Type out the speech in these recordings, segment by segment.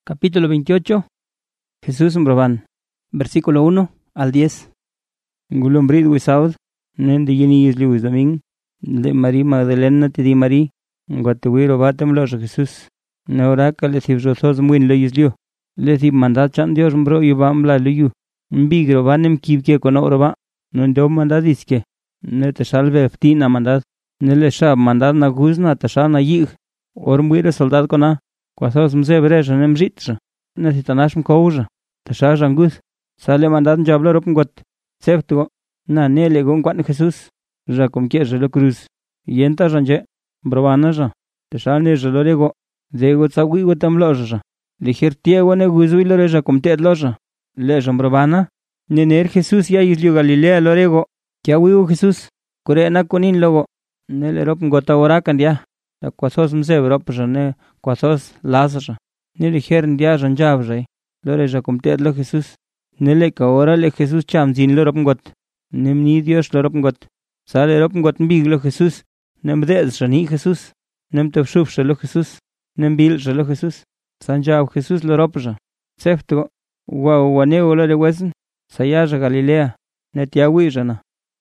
Capítulo 28. Jesús mbraban. Versículo 1 al 10. Gulumbrid wisaud, nende yeni isli wisdamin, de María Magdalena te di María, guatuiro batem los Jesús. Neoraca le cibrosos muin lo islio, le cib mandad chan Dios mbro y bambla luyu, mbigro vanem kibke con oroba, no ndo mandad iske, ne te salve eftina mandad, ne le shab mandad na guzna tasha na yig, or muire soldad kona. Cuasos mzebreja nemjitra, necesitanash mkouja, tasha janguth, sale mandad njabla ropngot, septugo, na nele gon kwan Jesús, ja comquieja la cruz, yenta janje, brobanaja, tasha ne jalorego, zego tsawi gotamloja, liger tiego ne guzuiloreja comtet loja, le jambrobana, nener Jesús ya islio Galilea lorego, kia wiu Jesús, kurena konin logo, nele ropngota orakan ya. La cuasos mzebropja ne cuasos lazra, ne liger dia janjabja, lore ja comtet lo Jesús, ne le caora le Jesús chamzin lo ropngot, ne mni Dios lo ropngot, sale ropngot mbig lo Jesús, ne mdezja ni Jesús, ne mtefshufja lo Jesús, ne mbilja lo Jesús, sanjab Jesús lo ropja, sefto, waneo lo de wesen, sayaja Galilea, ne tiawirjana,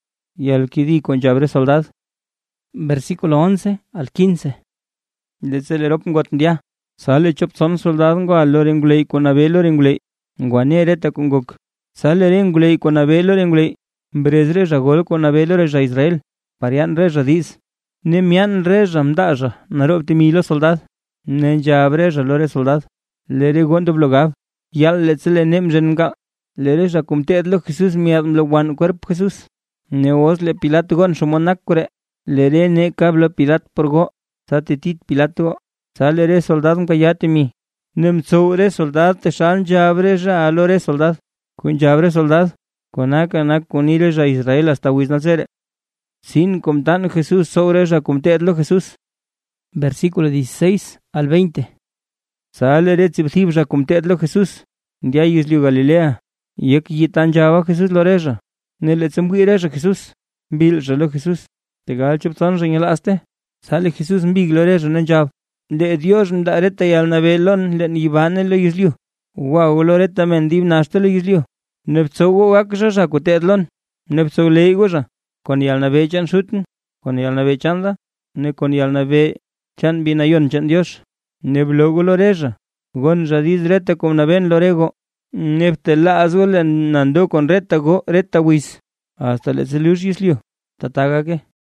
y al kidi con jabre soldad. Versículo 11 al 15. Desde el ropngotia, sale chopson soldado a lorengulei con abel lorengulei, guanereta con gok, sale rengulei con abel lorengulei, brezre jagol con abel reja Israel, parian reja dis, nemian reja mdaja, naroptimilo soldad, nenjabreja lore soldad, lere gondo blogav, yal letzele nemjenga, lere jacumted lo Jesús miad lo wan cuerpo Jesús, neos le pilato gon shomonakure. Lere ne cablo pilat porgo, satetit pilato, salere soldad kayatimi, nemsoure soldad te shan jabre ja alore soldad, kun jabre soldad, konak kunire ja Israel hasta wisnacere. Sin comtan Jesús sobre ja comtetlo Jesús. Versículo 16 al 20. Salere tzibzib ja comtetlo Jesús, dia isliu Galilea, yek yitan java Jesús loreja, nele tzemguire ja Jesús, bil jalo Jesús. Tegal chupson señalaste, sale Jesús mbig loreja nenjab, de Dios ndareta y al navelon le nivane lo isliu, wow loreta mendib naste lo isliu, nepsogo akja sakutetlon, nepso leigoja, con y al navechan shuten, con y al navechanda, ne con y al nave chan binayon chan Dios, neblogo loreja, gon jadiz reta con naven lorego, neftela azul nando con reta go reta wis, hasta le selush isliu, tataga que.